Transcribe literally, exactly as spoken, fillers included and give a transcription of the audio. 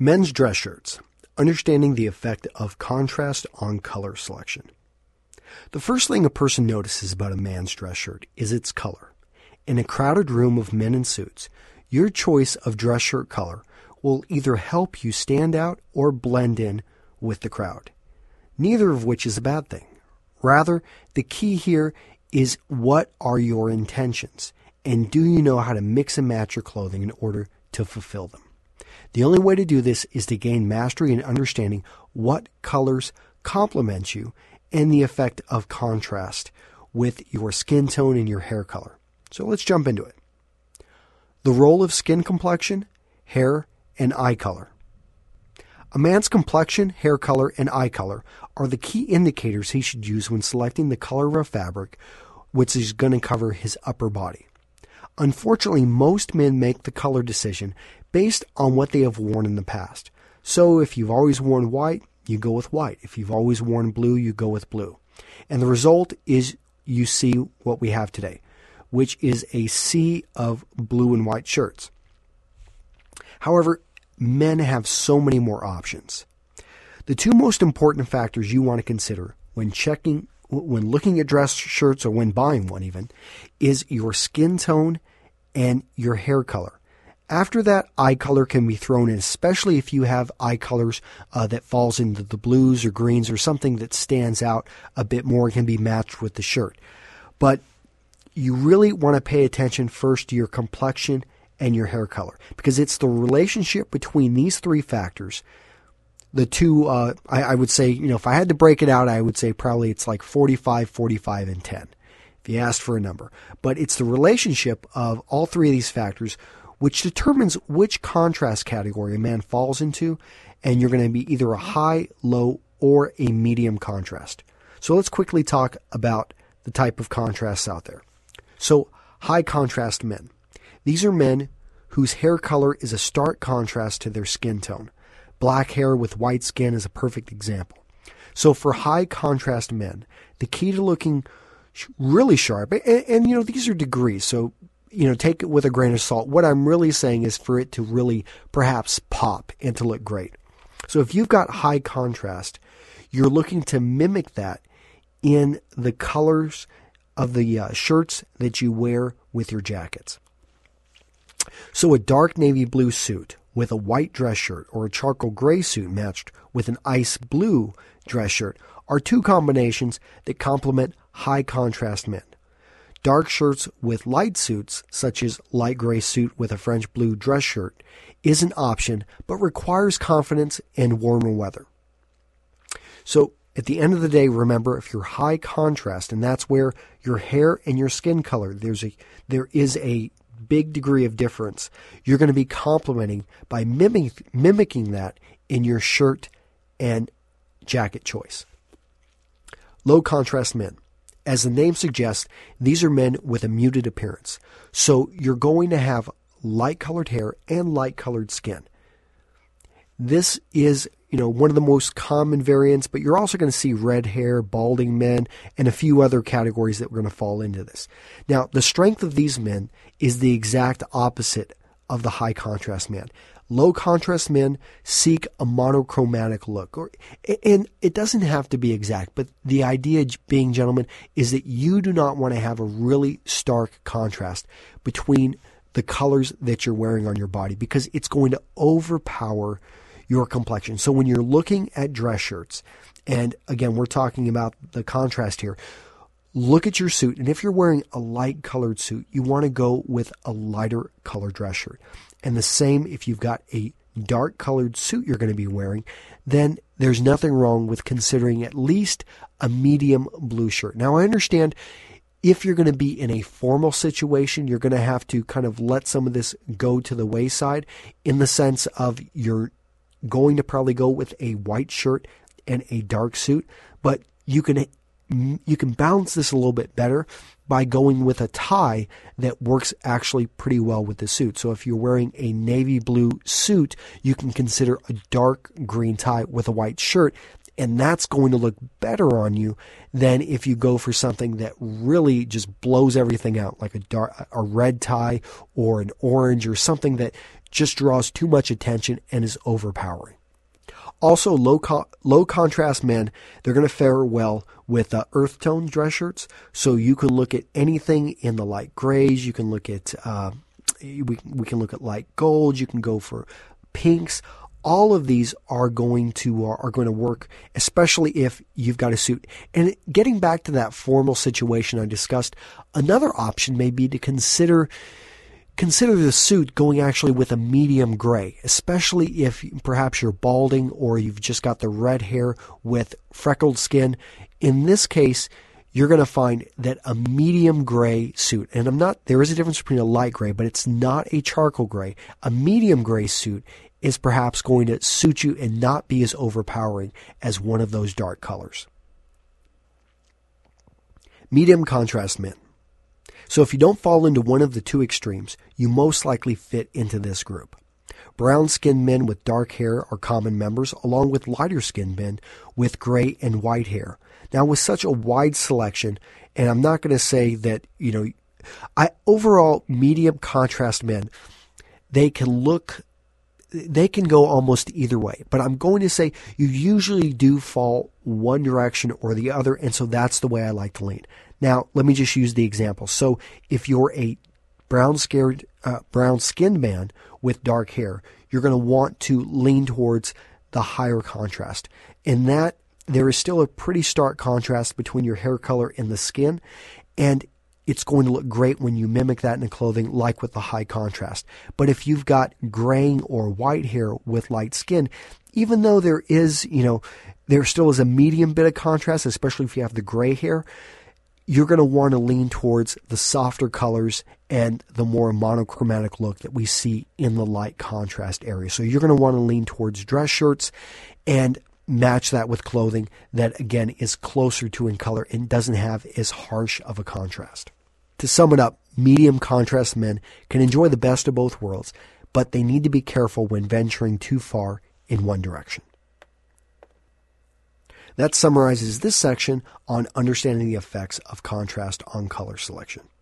Men's dress shirts. Understanding the effect of contrast on color selection. The first thing a person notices about a man's dress shirt is its color. In a crowded room of men in suits, your choice of dress shirt color will either help you stand out or blend in with the crowd. Neither of which is a bad thing. Rather, the key here is what are your intentions, and do you know how to mix and match your clothing in order to fulfill them? The only way to do this is to gain mastery in understanding what colors complement you and the effect of contrast with your skin tone and your hair color. So let's jump into it. The role of skin complexion, hair, and eye color. A man's complexion, hair color, and eye color are the key indicators he should use when selecting the color of a fabric which is going to cover his upper body. Unfortunately, most men make the color decision based on what they have worn in the past. So if you've always worn white, you go with white. If you've always worn blue, you go with blue. And the result is you see what we have today, which is a sea of blue and white shirts. However, men have so many more options. The two most important factors you want to consider when checking, when looking at dress shirts or when buying one even, is your skin tone and your hair color. After that, eye color can be thrown in, especially if you have eye colors uh, that falls into the blues or greens or something that stands out a bit more, can be matched with the shirt. But you really want to pay attention first to your complexion and your hair color, because it's the relationship between these three factors. The two, uh, I, I would say, you know, if I had to break it out, I would say probably it's like forty-five, forty-five, and ten, if you asked for a number. But it's the relationship of all three of these factors which determines which contrast category a man falls into, and you're going to be either a high, low, or a medium contrast. So let's quickly talk about the type of contrasts out there. So, high contrast men. These are men whose hair color is a stark contrast to their skin tone. Black hair with white skin is a perfect example. So for high contrast men, the key to looking really sharp, and, and you know, these are degrees, so you know, take it with a grain of salt. What I'm really saying is for it to really perhaps pop and to look great. So if you've got high contrast, you're looking to mimic that in the colors of the uh, shirts that you wear with your jackets. So a dark navy blue suit with a white dress shirt or a charcoal gray suit matched with an ice blue dress shirt are two combinations that complement high contrast men. Dark shirts with light suits, such as light gray suit with a French blue dress shirt, is an option, but requires confidence and warmer weather. So at the end of the day, remember, if you're high contrast, and that's where your hair and your skin color, there's a there is a big degree of difference, you're going to be complementing by mimic, mimicking that in your shirt and jacket choice. Low contrast men. As the name suggests, these are men with a muted appearance. So you're going to have light-colored hair and light-colored skin. This is, you know, one of the most common variants, but you're also going to see red hair, balding men, and a few other categories that we're going to fall into this. Now, the strength of these men is the exact opposite of the high contrast man. Low contrast men seek a monochromatic look, or, and it doesn't have to be exact, but the idea being, gentlemen, is that you do not want to have a really stark contrast between the colors that you're wearing on your body, because it's going to overpower your complexion. So when you're looking at dress shirts, and again, we're talking about the contrast here, look at your suit, and if you're wearing a light colored suit, you want to go with a lighter colored dress shirt. And the same if you've got a dark colored suit you're going to be wearing, then there's nothing wrong with considering at least a medium blue shirt. Now, I understand if you're going to be in a formal situation, you're going to have to kind of let some of this go to the wayside, in the sense of you're going to probably go with a white shirt and a dark suit, but you can you can balance this a little bit better by going with a tie that works actually pretty well with the suit. So if you're wearing a navy blue suit, you can consider a dark green tie with a white shirt, And that's going to look better on you than if you go for something that really just blows everything out, like a dark, a red tie or an orange or something that just draws too much attention and is overpowering. Also, low co- low contrast men, they're going to fare well with uh, earth tone dress shirts. So you can look at anything in the light grays. You can look at uh, we we can look at light golds. You can go for pinks. All of these are going to are going to work, especially if you've got a suit. And getting back to that formal situation I discussed, another option may be to consider consider the suit going actually with a medium gray, especially if perhaps you're balding or you've just got the red hair with freckled skin. In this case, you're going to find that a medium gray suit, and I'm not there is a difference between a light gray, but it's not a charcoal gray. A medium gray suit is perhaps going to suit you and not be as overpowering as one of those dark colors. Medium contrast men. So if you don't fall into one of the two extremes, you most likely fit into this group. Brown-skinned men with dark hair are common members, along with lighter-skinned men with gray and white hair. Now, with such a wide selection, and I'm not going to say that, you know, I overall medium contrast men, they can look They can go almost either way, but I'm going to say you usually do fall one direction or the other, and so that's the way I like to lean. Now, let me just use the example. So if you're a brown-skinned uh, brown-skinned man with dark hair, you're going to want to lean towards the higher contrast. In that, there is still a pretty stark contrast between your hair color and the skin, and it's going to look great when you mimic that in the clothing, like with the high contrast. But if you've got graying or white hair with light skin, even though there is, you know, there still is a medium bit of contrast, especially if you have the gray hair, you're going to want to lean towards the softer colors and the more monochromatic look that we see in the light contrast area. So you're going to want to lean towards dress shirts and match that with clothing that, again, is closer to in color and doesn't have as harsh of a contrast. To sum it up, medium contrast men can enjoy the best of both worlds, but they need to be careful when venturing too far in one direction. That summarizes this section on understanding the effects of contrast on color selection.